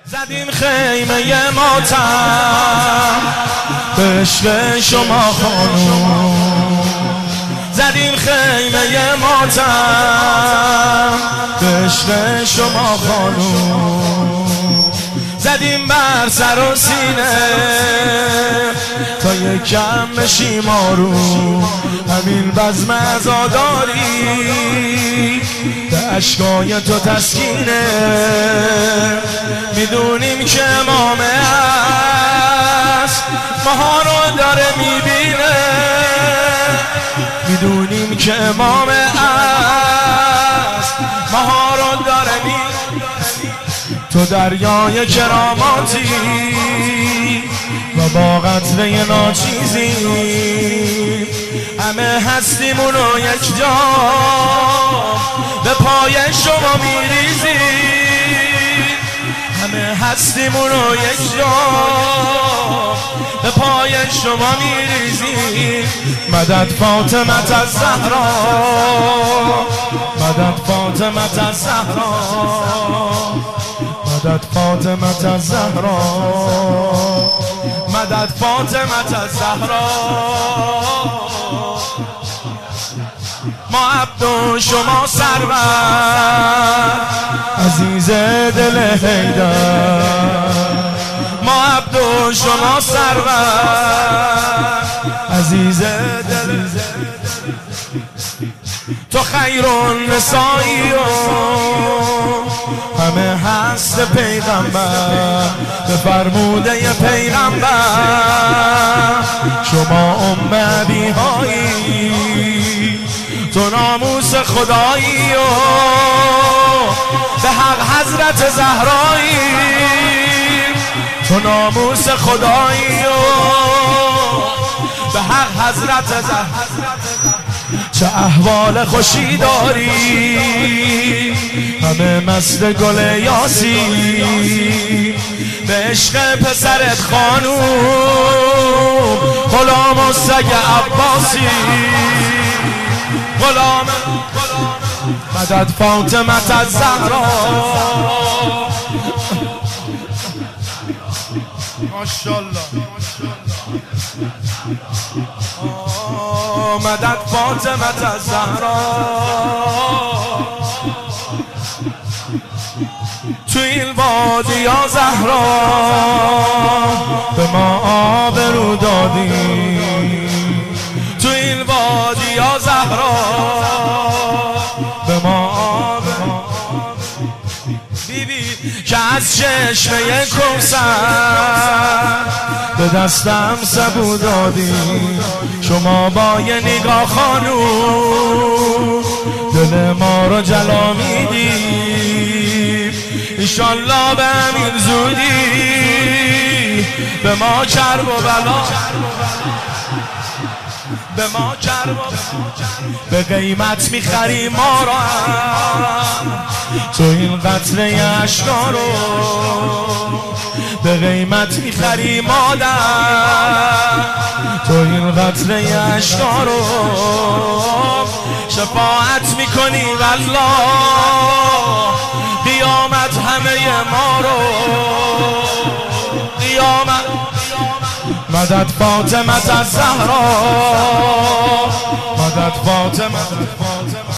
زدیم خیمه ماتم به عشق شما خانوم، زدیم خیمه ماتم به عشق شما خانوم، زدیم بر سر و سینه تا یکم بشیم آروم. همین بزم عزاداری به اشکای تو تسکینه، میدونیم که امامه است ماها رو داره میبینه، میدونیم که امامه است ماها رو داره میبینه. تو دریای کراماتی و با قطره ناچیزی، همه هستیمون رو یک جا به پای شما میریزیم، همه هستیمون رو یک جا به پای شما میریزیم. مدد فاطمه الزهرا، مدد فاطمه الزهرا، مدد فاطمه الزهرا، مدد فاطمه الزهرا. ما عبد و شما سرور عزیز دل حیدر، ما عبد و شما سرور عزیز دل. تو خیر النسائی و همه هست پیغمبر، به فرموده پیغمبر شما ام ابیهایی، تو ناموس خدایی و به حق حضرت زهرایی، تو ناموس خدایی و به حق حضرت زهرایی. چه احوال خوشی داری، همه مست گل یاسی، به عشق پسرت خانوم غلام و سگ عباسی، غلام. مدد فاطمه الزهرا، ماشاءالله مدد فاطمه الزهرا. تو این وادی یا زهرا به ما آبرو دادی، تو این وادی یا زهرا به ما آبرو بیبی که از چشمه کوثر به دستم سبو دادی. شما با یه نگاه خانوم دل ما رو جلا میدی، انشالله به همین زودی به ما کرب و بلا، به ما کرب و به قیمت میخری ما را. تو این قطره اشکا رو به قیمت میخری مادر، تو این قطره اشکا رو شفاعت میکنی والله، قیامت همه ما رو قیامت. مدد فاطمه الزهرا، مدد فاطمه